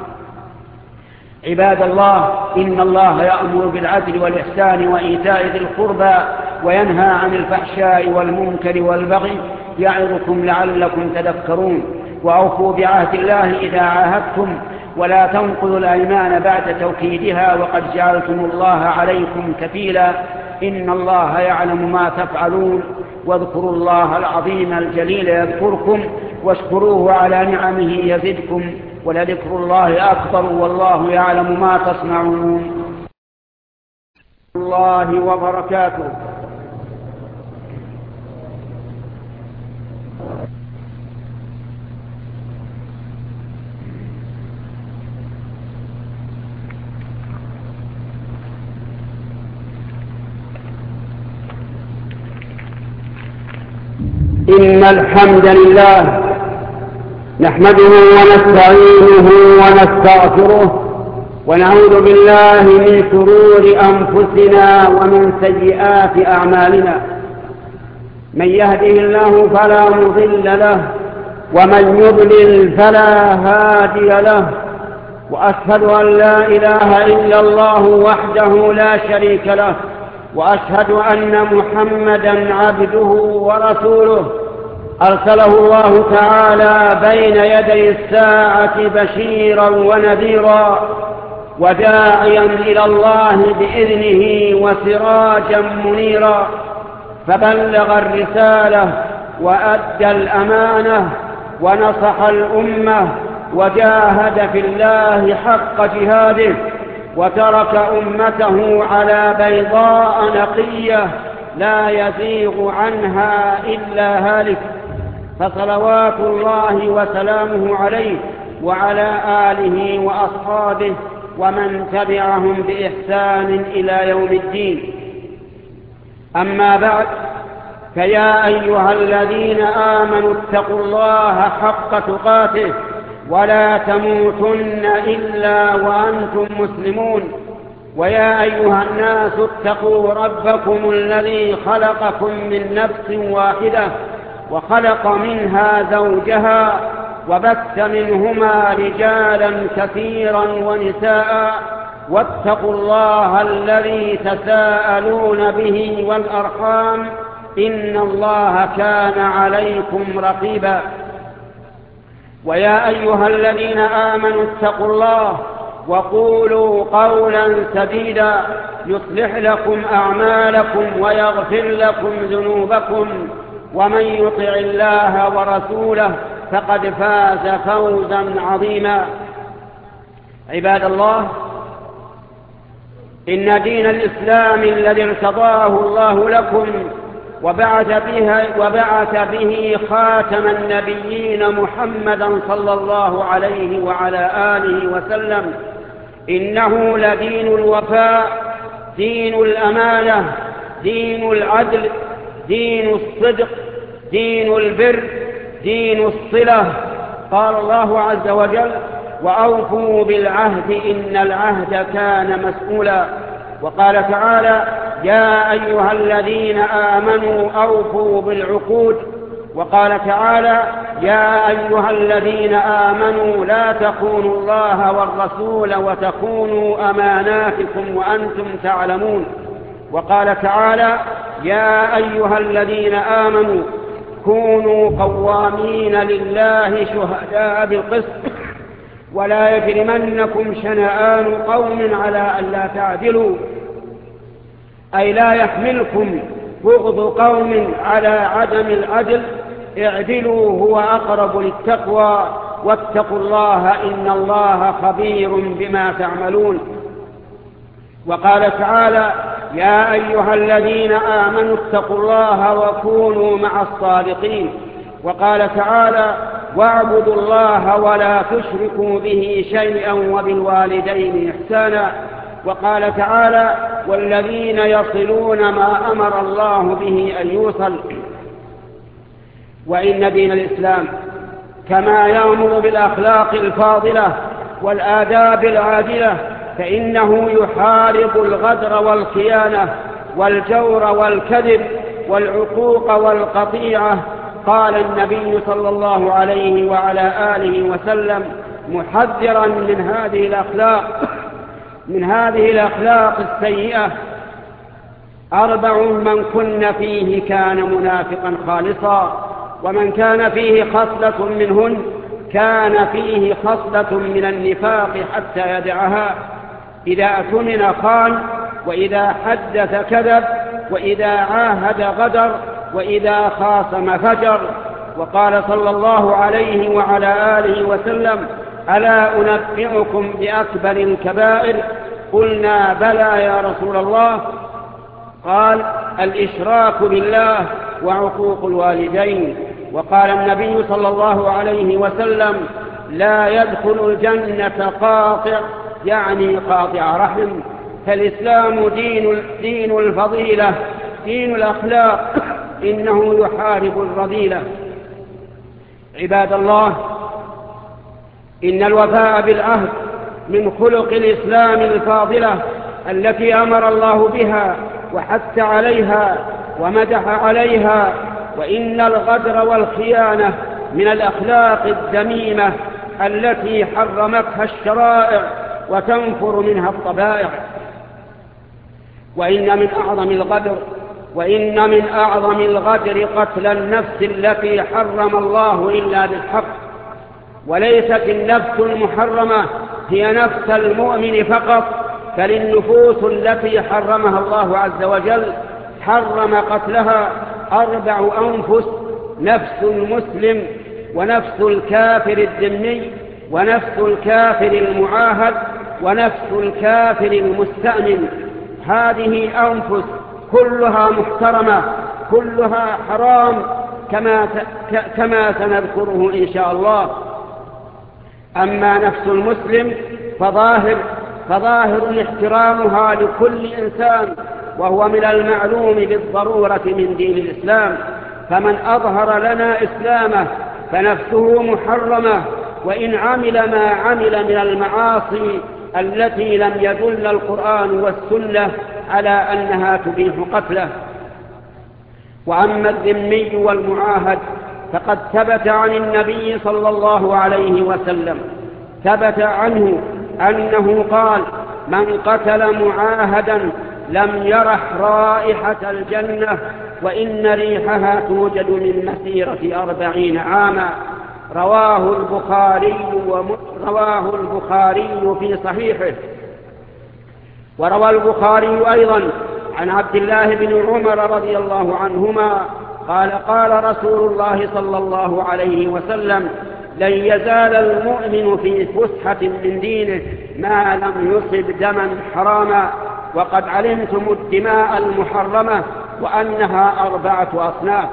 عباد الله، إن الله يأمر بالعدل والإحسان وإيتاء ذي القربى وينهى عن الفحشاء والمنكر والبغي، يعظكم لعلكم تذكرون. وأوفوا بعهد الله إذا عاهدتم، ولا تنقضوا الأيمان بعد توكيدها، وقد جعلتم الله عليكم كفيلا، إن الله يعلم ما تفعلون. واذكروا الله العظيم الجليل يذكركم، واشكروه على نعمه يزدكم، ولذكر الله أكبر، والله يعلم ما تصنعون. الله وبركاته. إن الحمد لله نحمده ونستعينه ونستغفره ونعوذ بالله من شرور أنفسنا ومن سيئات أعمالنا. من يهده الله فلا مضل له ومن يضلل فلا هادي له، وأشهد أن لا إله إلا الله وحده لا شريك له، وأشهد أن محمدا عبده ورسوله أرسله الله تعالى بين يدي الساعة بشيرا ونذيرا وداعيا إلى الله بإذنه وسراجا منيرا، فبلغ الرسالة وأدى الأمانة ونصح الأمة وجاهد في الله حق جهاده، وترك أمته على بيضاء نقية لا يزيغ عنها إلا هالك، فصلوات الله وسلامه عليه وعلى آله وأصحابه ومن تبعهم بإحسان إلى يوم الدين. أما بعد، فيا أيها الذين آمنوا اتقوا الله حق تقاته ولا تموتن إلا وأنتم مسلمون. ويا أيها الناس اتقوا ربكم الذي خلقكم من نفس واحدة وخلق منها زوجها وبث منهما رجالا كثيرا ونساء، واتقوا الله الذي تساءلون به والأرحام إن الله كان عليكم رقيبا. ويا أيها الذين آمنوا اتقوا الله وقولوا قولا سديدا يصلح لكم أعمالكم ويغفر لكم ذنوبكم، ومن يطع الله ورسوله فقد فاز فوزا عظيما. عباد الله، إن دين الإسلام الذي ارتضاه الله لكم وبعث به, وبعث به خاتم النبيين محمدا صلى الله عليه وعلى آله وسلم إنه لدين الوفاء، دين الأمانة، دين العدل، دين الصدق، دين البر، دين الصلة. قال الله عز وجل: وأوفوا بالعهد إن العهد كان مسؤولا. وقال تعالى: يا أيها الذين آمنوا أوفوا بالعقود. وقال تعالى: يا أيها الذين آمنوا لا تخونوا الله والرسول وتخونوا أماناتكم وأنتم تعلمون. وقال تعالى: يا أيها الذين آمنوا كونوا قوامين لله شهداء بالقسط ولا يجرمنكم شنآن قوم على ألا تعدلوا، أي لا يحملكم بغض قوم على عدم العدل، اعدلوا هو أقرب للتقوى واتقوا الله إن الله خبير بما تعملون. وقال تعالى: يا أيها الذين آمنوا اتقوا الله وكونوا مع الصادقين. وقال تعالى: واعبدوا الله ولا تشركوا به شيئا وبالوالدين إحسانا. وقال تعالى: والذين يصلون ما أمر الله به أن يوصل. وإن دين الإسلام كما يأمر بالأخلاق الفاضلة والآداب العادلة، فإنه يحارب الغدر والخيانة والجور والكذب والعقوق والقطيعة. قال النبي صلى الله عليه وعلى آله وسلم محذرا من هذه الأخلاق من هذه الأخلاق السيئة: أربع من كن فيه كان منافقا خالصا، ومن كان فيه خصلة منهن كان فيه خصلة من النفاق حتى يدعها: إذا أؤتمن خان، وإذا حدث كذب، وإذا عاهد غدر، وإذا خاصم فجر. وقال صلى الله عليه وعلى آله وسلم: ألا أنبئكم بأكبر الكبائر؟ قلنا: بلى يا رسول الله. قال: الإشراك بالله وعقوق الوالدين. وقال النبي صلى الله عليه وسلم: لا يدخل الجنة قاطع، يعني قاطع رحم. فالإسلام دين, دين الفضيلة، دين الأخلاق، إنه يحارب الرذيلة. عباد الله، إن الوفاء بالعهد من خلق الإسلام الفاضلة التي أمر الله بها وحث عليها ومدح عليها، وإن الغدر والخيانة من الأخلاق الذميمة التي حرمتها الشرائع وتنفر منها الطبائع. وإن من أعظم الغدر وإن من أعظم الغدر قتل النفس التي حرم الله إلا بالحق. وليست النفس المحرمة هي نفس المؤمن فقط، فللنفوس التي حرمها الله عز وجل حرم قتلها أربع أنفس: نفس المسلم، ونفس الكافر الذمي، ونفس الكافر المعاهد، ونفس الكافر المستأمن. هذه أنفس كلها محترمة، كلها حرام، كما كما سنذكره إن شاء الله. أما نفس المسلم فظاهر فظاهر احترامها لكل إنسان، وهو من المعلوم بالضرورة من دين الإسلام، فمن أظهر لنا إسلامه فنفسه محرمة، وإن عمل ما عمل من المعاصي التي لم يدل القرآن والسنة على أنها تبيح قتله. وأما الذمي والمعاهد فقد ثبت عن النبي صلى الله عليه وسلم ثبت عنه أنه قال: من قتل معاهدا لم يرح رائحة الجنة، وإن ريحها توجد من مسيرة أربعين عاما. رواه البخاري رواه البخاري في صحيحه. وروى البخاري أيضا عن عبد الله بن عمر رضي الله عنهما قال: قال رسول الله صلى الله عليه وسلم: لن يزال المؤمن في فسحة من دينه ما لم يصب دما حراما، وقد علمتم الدماء المحرمة وأنها أربعة أصناف.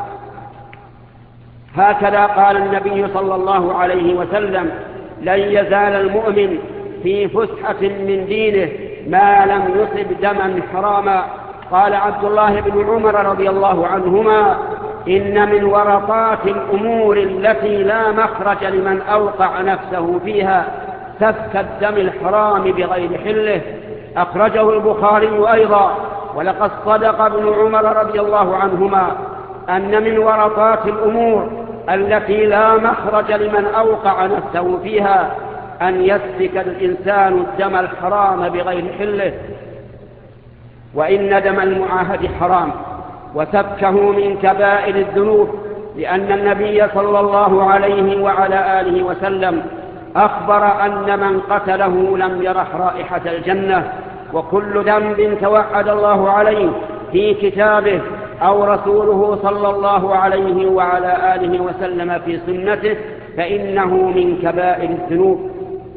هكذا قال النبي صلى الله عليه وسلم: لن يزال المؤمن في فسحة من دينه ما لم يصب دما حراما. قال عبد الله بن عمر رضي الله عنهما: إن من ورطات الأمور التي لا مخرج لمن أوقع نفسه فيها سفك الدم الحرام بغير حله. أخرجه البخاري أيضا. ولقد صدق ابن عمر رضي الله عنهما أن من ورطات الأمور التي لا مخرج لمن أوقع نفسه فيها أن يسفك الإنسان الدم الحرام بغير حله. وإن دم المعاهد حرام، وسفكه من كبائر الذنوب، لأن النبي صلى الله عليه وعلى آله وسلم أخبر أن من قتله لم يرح رائحة الجنة. وكل ذنب توعد الله عليه في كتابه أو رسوله صلى الله عليه وعلى آله وسلم في سنته فإنه من كبائر الذنوب.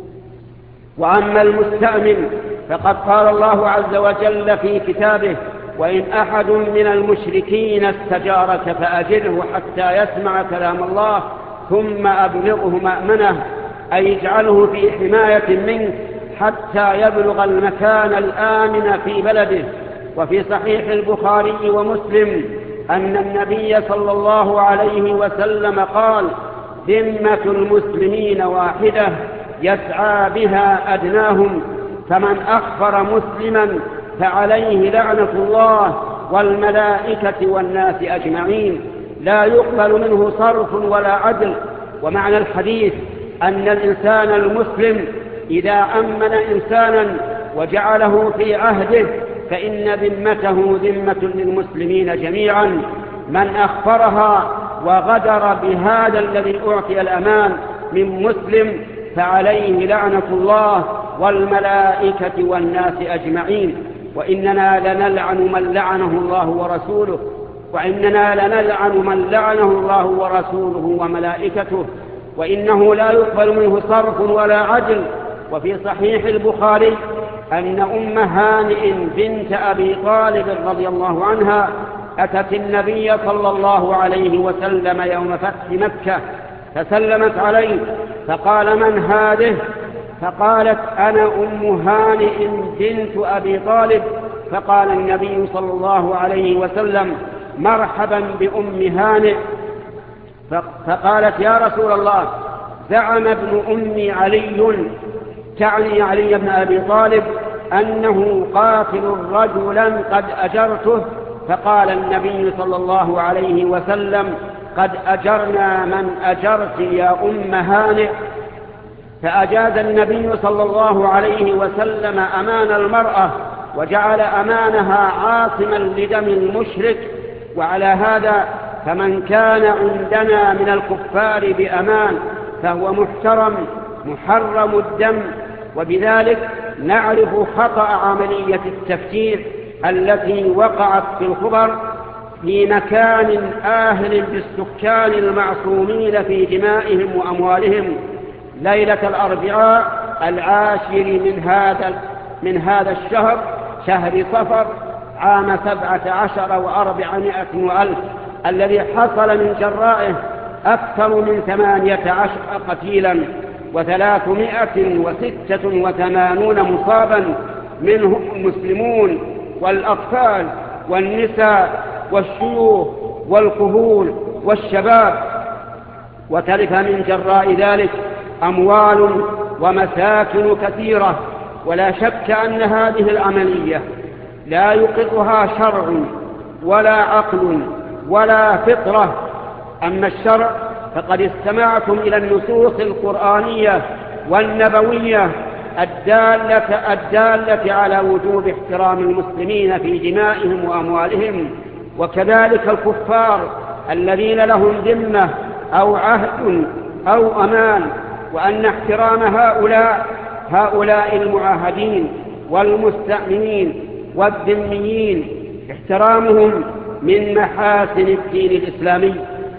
وأما المستأمن فقد قال الله عز وجل في كتابه: وإن أحد من المشركين استجارك فأجره حتى يسمع كلام الله ثم أبلغه مأمنه، أي اجعله في حماية منك حتى يبلغ المكان الآمن في بلده. وفي صحيح البخاري ومسلم أن النبي صلى الله عليه وسلم قال: ذمة المسلمين واحدة يسعى بها أدناهم، فمن أخفر مسلما فعليه لعنة الله والملائكة والناس أجمعين، لا يقبل منه صرف ولا عدل. ومعنى الحديث أن الإنسان المسلم إذا أمن إنسانا وجعله في عهده فإن ذمته ذمة للمسلمين جميعا. من أخفرها وغدر بهذا الذي أعطي الأمان من مسلم فعليه لعنة الله والملائكة والناس أجمعين. وإننا لنلعن من لعنه الله ورسوله وإننا لنلعن من لعنه الله ورسوله وملائكته، وإنه لا يقبل منه صرف ولا عدل. وفي صحيح البخاري أن أم هانئ بنت أبي طالب رضي الله عنها أتت النبي صلى الله عليه وسلم يوم فتح مكة فسلمت عليه فقال: من هذه؟ فقالت: أنا أم هانئ بنت أبي طالب. فقال النبي صلى الله عليه وسلم: مرحبا بأم هانئ. فقالت يا رسول الله زعم ابن أمي علي، تعني علي بن أبي طالب، أنه قاتل رجلا قد أجرته. فقال النبي صلى الله عليه وسلم قد أجرنا من أجرت يا أم هانئ. فأجاز النبي صلى الله عليه وسلم أمان المرأة وجعل أمانها عاصما لدم المشرك. وعلى هذا فمن كان عندنا من الكفار بأمان فهو محترم محرم الدم. وبذلك نعرف خطأ عملية التفكير التي وقعت في الخبر في مكان آهل بالسكان المعصومين في دمائهم وأموالهم ليلة الأربعاء العاشر من هذا من هذا الشهر، شهر صفر، عام سبعة عشر وأربعمائة وألف، الذي حصل من جرائه أكثر من ثمانية عشر قتيلا وثلاثمائة وستة وثمانون مصابا، منهم المسلمون والأطفال والنساء والشيوخ والكهول والشباب. وتلف من جراء ذلك أموال ومساكن كثيرة. ولا شك أن هذه العملية لا يوقظها شرع ولا عقل ولا فطرة. أما الشرع فقد استمعتم إلى النصوص القرآنية والنبوية الدالة, الدالة على وجوب احترام المسلمين في دمائهم وأموالهم، وكذلك الكفار الذين لهم ذمة أو عهد أو أمان، وأن احترام هؤلاء هؤلاء المعاهدين والمستأمنين والذميين احترامهم من محاسن الدين الإسلامي،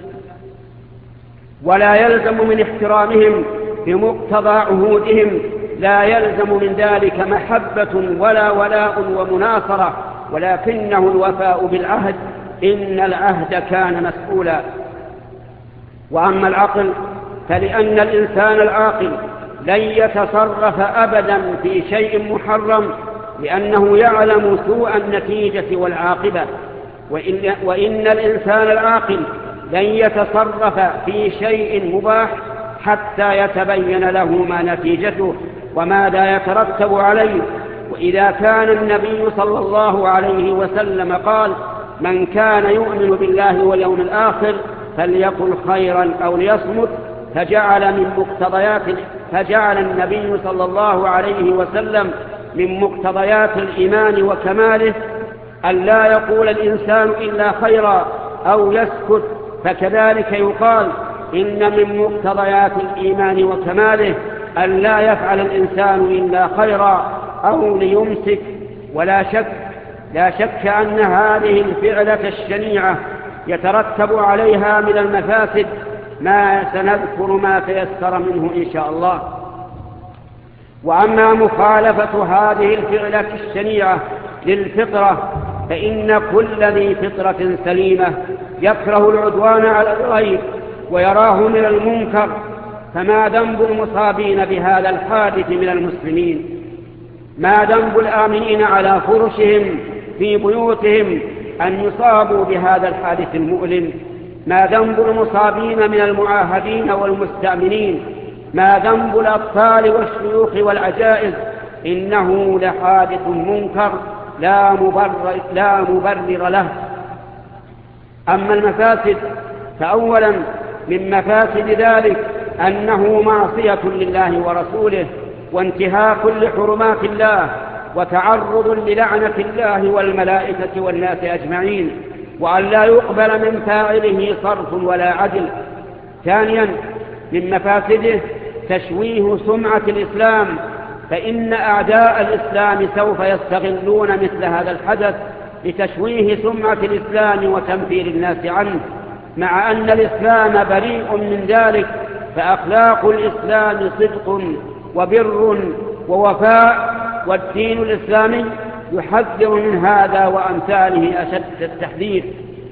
ولا يلزم من احترامهم بمقتضى عهودهم، لا يلزم من ذلك محبة ولا ولاء ومناصرة، ولكنه الوفاء بالعهد، إن العهد كان مسؤولا. وأما العقل فلأن الإنسان العاقل لن يتصرف أبدا في شيء محرم، لأنه يعلم سوء النتيجة والعاقبة. وإن, وإن الإنسان العاقل لن يتصرف في شيء مباح حتى يتبين له ما نتيجته وماذا يترتب عليه. وإذا كان النبي صلى الله عليه وسلم قال من كان يؤمن بالله واليوم الآخر فليقل خيرا أو ليصمت، فجعل من مقتضيات فجعل النبي صلى الله عليه وسلم من مقتضيات الإيمان وكماله أن لا يقول الإنسان إلا خيرا أو يسكت. فكذلك يقال إن من مقتضيات الإيمان وكماله أن لا يفعل الإنسان إلا خيرا أو ليمسك. ولا شك لا شك أن هذه الفعلة الشنيعة يترتب عليها من المفاسد ما سنذكر ما تيسر منه إن شاء الله. وأما مخالفة هذه الفعلة الشنيعة للفطرة فإن كل ذي فطرة سليمة يكره العدوان على الغير ويراه من المنكر، فما ذنب المصابين بهذا الحادث من المسلمين؟ ما ذنب الآمنين على فرشهم في بيوتهم أن يصابوا بهذا الحادث المؤلم؟ ما ذنب المصابين من المعاهدين والمستأمنين؟ ما ذنب الأطفال والشيوخ والعجائز؟ إنه لحادث منكر لا مبرر, لا مبرر له. أما المفاسد فأولا من مفاسد ذلك أنه معصية لله ورسوله وانتهاك لحرمات الله وتعرض للعنة الله والملائكة والناس أجمعين، وأن لا يقبل من فاعله صرف ولا عدل. ثانيا من مفاسده تشويه سمعة الإسلام، فإن أعداء الإسلام سوف يستغلون مثل هذا الحدث لتشويه سمعة الإسلام وتنفير الناس عنه، مع أن الإسلام بريء من ذلك، فأخلاق الإسلام صدق وبر ووفاء، والدين الإسلامي يحذر من هذا وأمثاله أشد التحذير.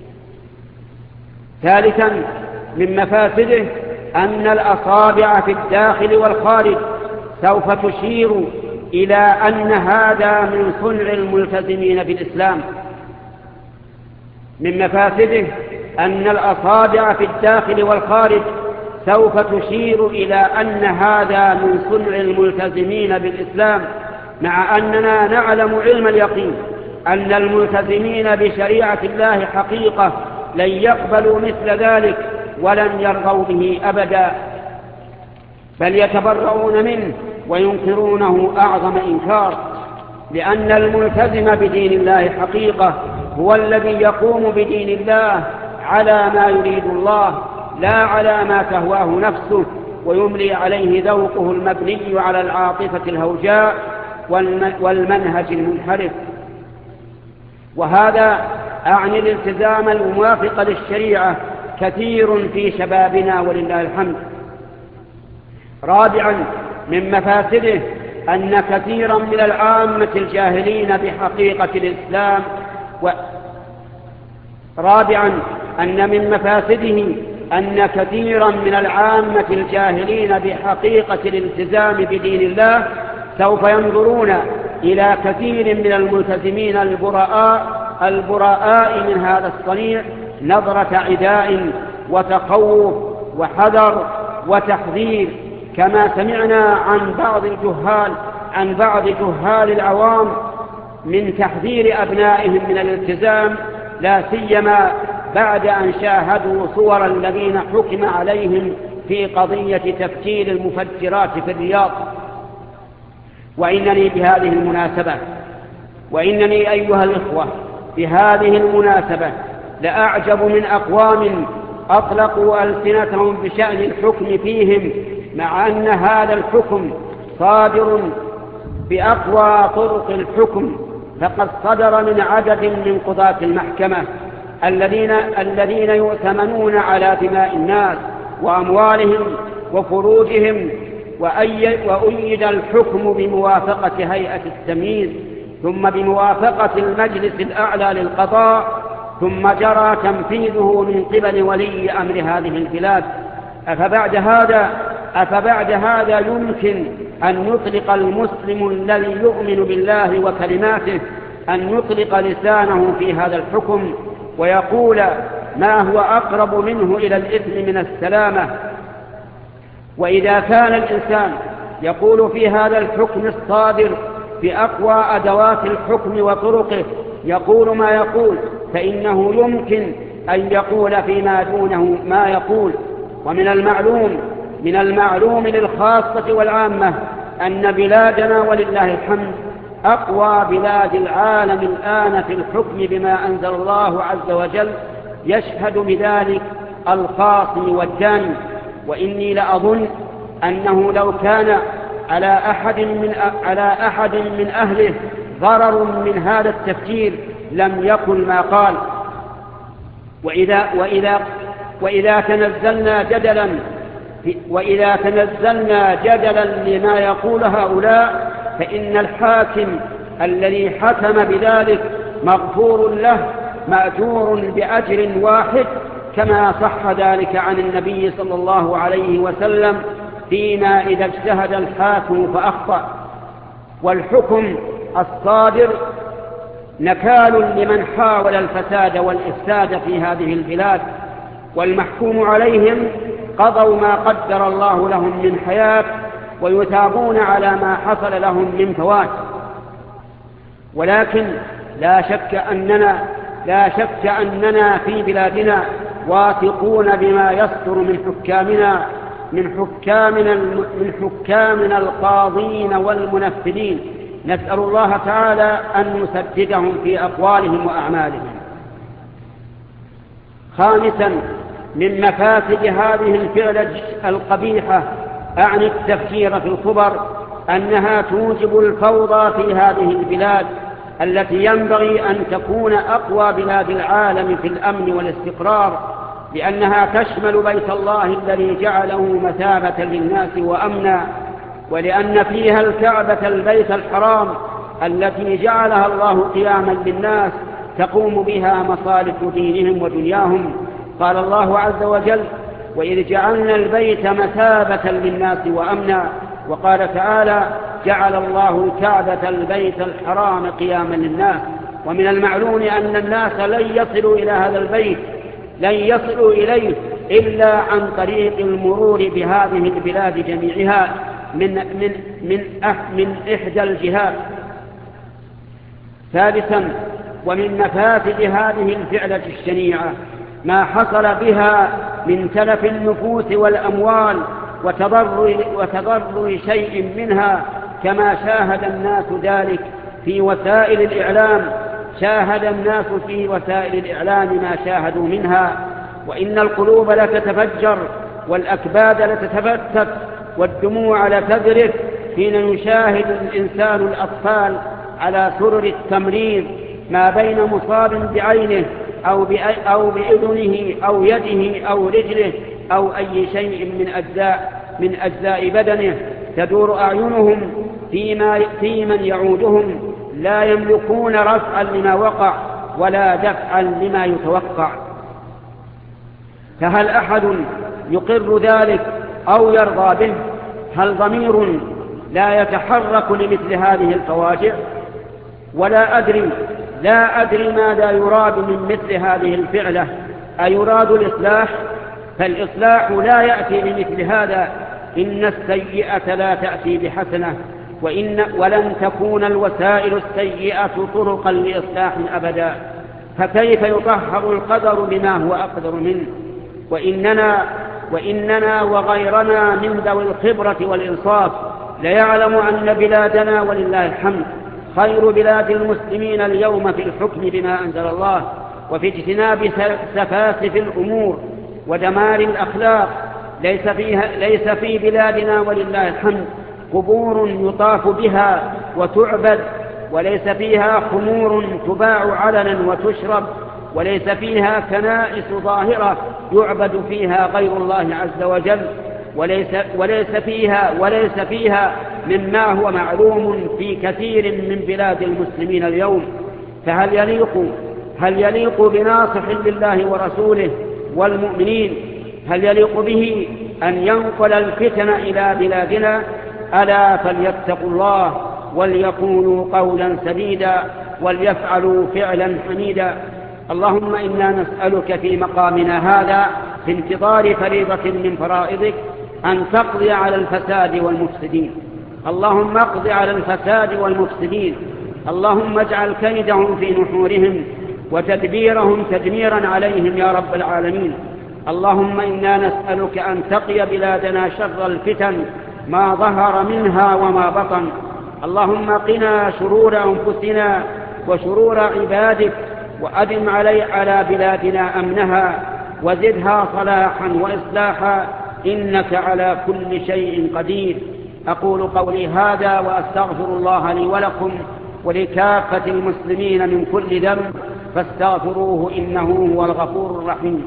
ثالثا من مفاسده أن الأصابع في الداخل والخارج سوف تشير إلى أن هذا من صنع الملتزمين بالإسلام، من مفاسده أن الأصابع في الداخل والخارج سوف تشير إلى أن هذا من صنع الملتزمين بالإسلام، مع أننا نعلم علم اليقين أن الملتزمين بشريعة الله حقيقة لن يقبلوا مثل ذلك ولن يرضوا به أبدا، بل يتبرؤون منه وينكرونه أعظم إنكار، لأن الملتزم بدين الله حقيقة هو الذي يقوم بدين الله على ما يريد الله لا على ما تهواه نفسه، ويملي عليه ذوقه المبني على العاطفة الهوجاء والمنهج المنحرف. وهذا أعني الالتزام الموافق للشريعة كثير في شبابنا ولله الحمد. رابعا من مفاسده أن كثيرا من العامة الجاهلين بحقيقة الإسلام و... رابعا أن من مفاسده أن كثيرا من العامة الجاهلين بحقيقة الالتزام بدين الله سوف ينظرون إلى كثير من الملتزمين البراء البراء من هذا الصنيع نظرة عداء وتخوف وحذر وتحذير، كما سمعنا عن بعض الجهال عن بعض جهال العوام من تحذير أبنائهم من الالتزام، لا سيما بعد أن شاهدوا صور الذين حكم عليهم في قضية تفجير المفجرات في الرياض. وإنني بهذه المناسبة وإنني أيها الإخوة بهذه المناسبة لأعجب من أقوام أطلقوا ألسنتهم بشأن الحكم فيهم، مع أن هذا الحكم صادر بأقوى طرق الحكم، فقد صدر من عدد من قضاة المحكمة الذين الذين يؤتمنون على دماء الناس وأموالهم وفروجهم، وأيد الحكم بموافقة هيئة التمييز، ثم بموافقة المجلس الأعلى للقضاء، ثم جرى تنفيذه من قبل ولي أمر هذه البلاد. أفبعد هذا أفبعد هذا يمكن أن يطلق المسلم الذي يؤمن بالله وكلماته أن يطلق لسانه في هذا الحكم ويقول ما هو أقرب منه إلى الإثم من السلامة؟ وإذا كان الإنسان يقول في هذا الحكم الصادر بأقوى أدوات الحكم وطرقه يقول ما يقول، فإنه يمكن أن يقول فيما دونه ما يقول. ومن المعلوم من المعلوم للخاصة والعامة أن بلادنا ولله الحمد أقوى بلاد العالم الآن في الحكم بما أنزل الله عز وجل، يشهد بذلك الخاصم والداني. وإني لأظن أنه لو كان على أحد من على أحد من أهله ضرر من هذا التفكير لم يقل ما قال. وإذا وإذا وإذا تنزلنا جدلا وإذا تنزلنا جدلا لما يقول هؤلاء، فإن الحاكم الذي حكم بذلك مغفور له مأجور بأجر واحد، كما صح ذلك عن النبي صلى الله عليه وسلم فيما إذا اجتهد الحاكم فأخطأ. والحكم الصادر نكال لمن حاول الفساد والإفساد في هذه البلاد، والمحكوم عليهم قضوا ما قدر الله لهم من حياة ويثابون على ما حصل لهم من فوات. ولكن لا شك أننا لا شك أننا في بلادنا واثقون بما يصدر من حكامنا من حكامنا من حكامنا القاضين والمنفذين، نسأل الله تعالى أن يسددهم في أقوالهم وأعمالهم. خامسا من مفاسد هذه الفعلة القبيحة أعني التفكير في الخبر أنها توجب الفوضى في هذه البلاد التي ينبغي أن تكون أقوى بلاد العالم في الأمن والاستقرار، لأنها تشمل بيت الله الذي جعله مثابة للناس وأمنا، ولأن فيها الكعبة البيت الحرام التي جعلها الله قياما للناس تقوم بها مصالح دينهم ودنياهم. قال الله عز وجل: وإذ جعلنا البيت مثابة للناس وأمنا. وقال تعالى: جعل الله الكعبة البيت الحرام قياما للناس. ومن المعلوم أن الناس لن يصلوا إلى هذا البيت لن يصلوا إليه إلا عن طريق المرور بهذه البلاد جميعها من, من, من, من إحدى الجهات. ثالثا، ومن مفاسد هذه الفعلة الشنيعة ما حصل بها من تلف النفوس والأموال وتضرر, وتضرر شيء منها، كما شاهد الناس ذلك في وسائل الإعلام شاهد الناس في وسائل الإعلام ما شاهدوا منها. وإن القلوب لتتفجر والأكباد لتتفتت والدموع لتذرف حين يشاهد الإنسان الأطفال على سرر التمريض ما بين مصاب بعينه أو أو بأذنه أو يده أو رجله أو أي شيء من أجزاء من أجزاء بدنه، تدور أعينهم فيما في من يعودهم لا يملكون رفعا لما وقع ولا دفعا لما يتوقع. فهل أحد يقر ذلك أو يرضى به؟ هل ضمير لا يتحرك لمثل هذه الفواجع؟ ولا أدري لا أدري ماذا يراد من مثل هذه الفعلة. أيراد الإصلاح؟ فالإصلاح لا يأتي بمثل هذا. إن السيئة لا تأتي بحسنة، وإن ولن تكون الوسائل السيئة طرقا لإصلاح أبدا. فكيف يطهر القدر بما هو أقدر منه؟ وإننا, وإننا وغيرنا من ذوي الخبرة والإنصاف ليعلم أن بلادنا ولله الحمد خير بلاد المسلمين اليوم في الحكم بما أنزل الله، وفي اجتناب سفاسف الأمور ودمار الأخلاق. ليس, فيها ليس في بلادنا ولله الحمد قبور يطاف بها وتعبد، وليس فيها خمور تباع علنا وتشرب، وليس فيها كنائس ظاهرة يعبد فيها غير الله عز وجل، وليس, وليس, فيها وليس فيها مما هو معلوم في كثير من بلاد المسلمين اليوم. فهل يليق, هل يليق بناصح لله ورسوله والمؤمنين هل يليق به أن ينقل الفتن إلى بلادنا؟ ألا فليتقوا الله وليقولوا قولا سديدا وليفعلوا فعلا حميدا. اللهم إنا نسألك في مقامنا هذا في انتظار فريضة من فرائضك أن تقضي على الفساد والمفسدين. اللهم اقض على الفساد والمفسدين. اللهم اجعل كيدهم في نحورهم وتدبيرهم تدميرا عليهم يا رب العالمين. اللهم إنا نسألك أن تقي بلادنا شر الفتن ما ظهر منها وما بطن. اللهم قنا شرور أنفسنا وشرور عبادك، وأدم علي على بلادنا أمنها وزدها صلاحا وإصلاحا، إنك على كل شيء قدير. أقول قولي هذا وأستغفر الله لي ولكم ولكافة المسلمين من كل ذنب فاستغفروه إنه هو الغفور الرحيم.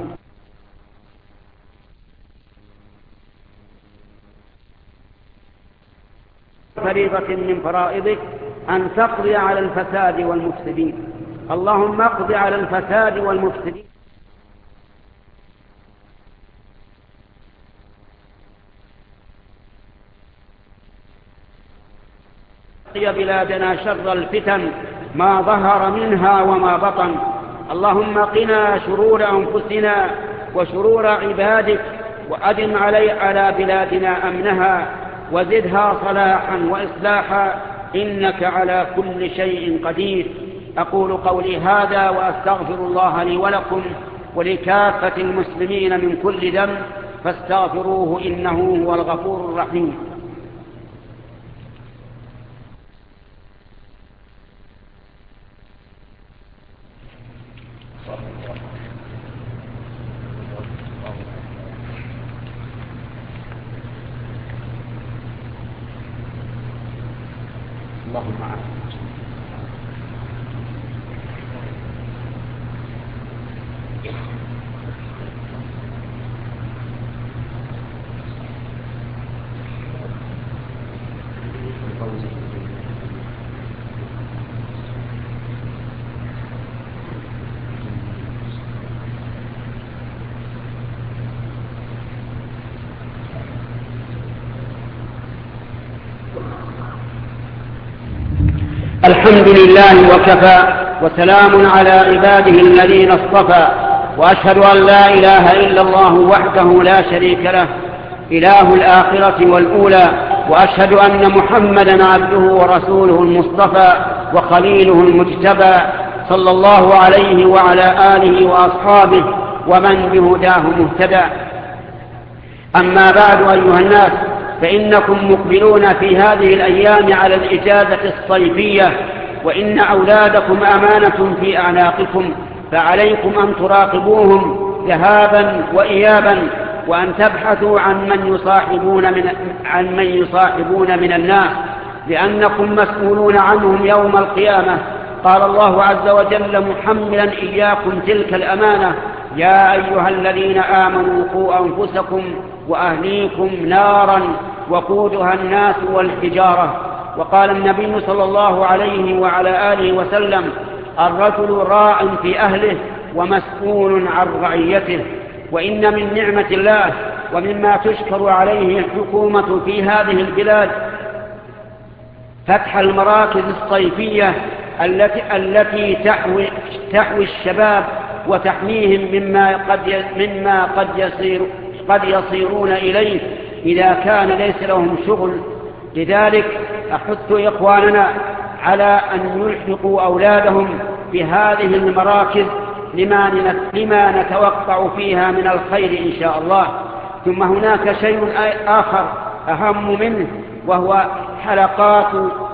فريضة من فرائضك أن تقضي على الفساد والمفسدين. اللهم اقض على الفساد والمفسدين. قضي بلادنا شر الفتن ما ظهر منها وما بطن. اللهم قنا شرور أنفسنا وشرور عبادك، وأدم علي على بلادنا أمنها وزدها صلاحا وإصلاحا، إنك على كل شيء قدير. أقول قولي هذا وأستغفر الله لي ولكم ولكافة المسلمين من كل ذنب فاستغفروه إنه هو الغفور الرحيم. اللهم عافية. الحمد لله وكفى وسلام على عباده الذين اصطفى، وأشهد أن لا إله إلا الله وحده لا شريك له إله الآخرة والأولى، وأشهد أن محمدا عبده ورسوله المصطفى وخليله المجتبى، صلى الله عليه وعلى آله وأصحابه ومن بهداه مهتدى. أما بعد أيها الناس، فإنكم مقبلون في هذه الأيام على الإجازة الصيفية، وإن أولادكم أمانة في أعناقكم، فعليكم أن تراقبوهم ذهابا وإيابا، وأن تبحثوا عن من يصاحبون من, عن من يصاحبون من الناس، لأنكم مسؤولون عنهم يوم القيامة. قال الله عز وجل محملا إياكم تلك الأمانة: يا أيها الذين آمنوا قوا أنفسكم وأهليكم نارا وقودها الناس والحجارة. وقال النبي صلى الله عليه وعلى آله وسلم: الرجل راع في أهله ومسؤول عن رعيته. وإن من نعمة الله ومما تشكر عليه الحكومة في هذه البلاد فتح المراكز الصيفية التي, التي تحوي, تحوي الشباب وتحميهم مما قد, مما قد, يصير قد يصيرون إليه إذا كان ليس لهم شغل. لذلك أحث إخواننا على أن يلحقوا أولادهم بهذه المراكز لما, لما نتوقع فيها من الخير إن شاء الله. ثم هناك شيء آخر أهم منه، وهو حلقات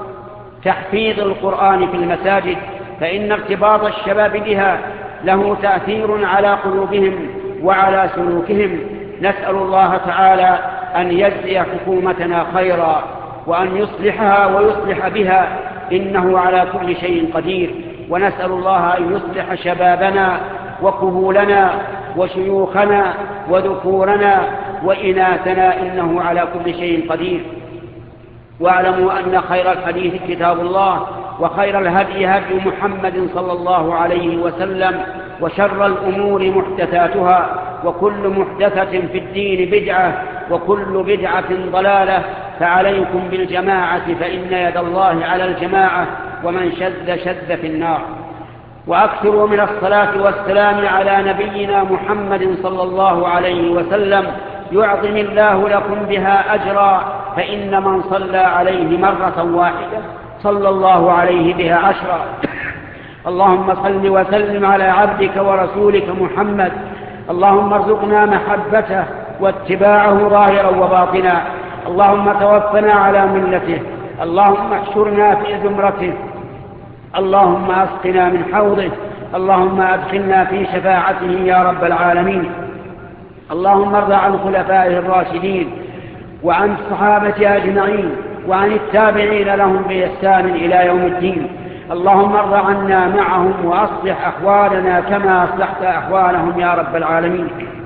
تحفيظ القرآن في المساجد، فإن ارتباط الشباب بها له تأثير على قلوبهم وعلى سلوكهم. نسأل الله تعالى أن يجزي حكومتنا خيرا، وأن يصلحها ويصلح بها، إنه على كل شيء قدير. ونسأل الله أن يصلح شبابنا وكهولنا وشيوخنا وذكورنا وإناثنا، إنه على كل شيء قدير. واعلموا أن خير الحديث كتاب الله، وخير الهدي هدي محمد صلى الله عليه وسلم، وشر الأمور محدثاتها، وكل محدثة في الدين بدعة، وكل بدعة ضلالة. فعليكم بالجماعة، فإن يد الله على الجماعة، ومن شذ شذ في النار. وأكثروا من الصلاة والسلام على نبينا محمد صلى الله عليه وسلم، يعظم الله لكم بها أجرا، فإن من صلى عليه مرة واحدة صلى الله عليه بها عشرا. اللهم صل وسلم على عبدك ورسولك محمد. اللهم ارزقنا محبته واتباعه ظاهرا وباطنا. اللهم توفنا على ملته. اللهم احشرنا في زمرته. اللهم اسقنا من حوضه. اللهم ادخلنا في شفاعته يا رب العالمين. اللهم ارض عن خلفائه الراشدين وعن الصحابة أجمعين وعن التابعين لهم بإحسان إلى يوم الدين. اللهم ارض عنا معهم وأصلح أحوالنا كما أصلحت أحوالهم يا رب العالمين.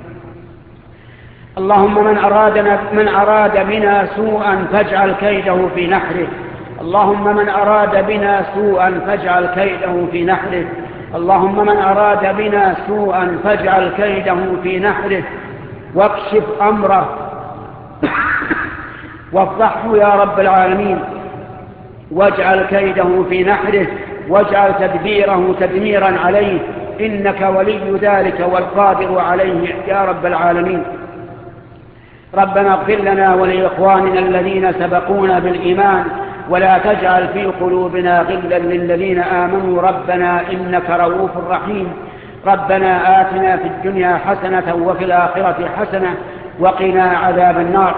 اللهم من أرادنا من أراد بنا سوءا فاجعل كيده في نحره. اللهم من أراد بنا سوءا فاجعل كيده في نحره. اللهم من أراد بنا سوءا فاجعل كيده في نحره، واكشف أمره وافضحه يا رب العالمين، واجعل كيده في نحره، واجعل تدبيره تدميرا عليه، إنك ولي ذلك والقادر عليه يا رب العالمين. ربنا اغفر لنا ولإخواننا الذين سبقونا بالإيمان، ولا تجعل في قلوبنا غلا للذين آمنوا ربنا إنك رؤوف رحيم. ربنا آتنا في الدنيا حسنة وفي الآخرة حسنة وقنا عذاب النار.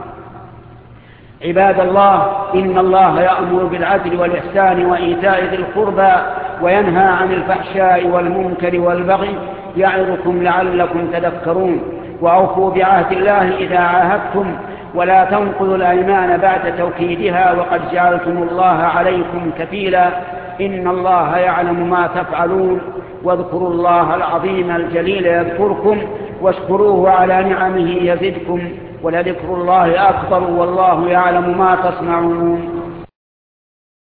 عباد الله، إن الله يأمر بالعدل والإحسان وإيتاء ذي القربى، وينهى عن الفحشاء والمنكر والبغي، يعظكم لعلكم تذكرون. وأوفوا بعهد الله إذا عاهدتم، ولا تنقضوا الأيمان بعد توكيدها، وقد جعلتم الله عليكم كفيلا، إن الله يعلم ما تفعلون. واذكروا الله العظيم الجليل يذكركم، واشكروه على نعمه يزدكم، ولذكر الله أكبر، والله يعلم ما تصنعون.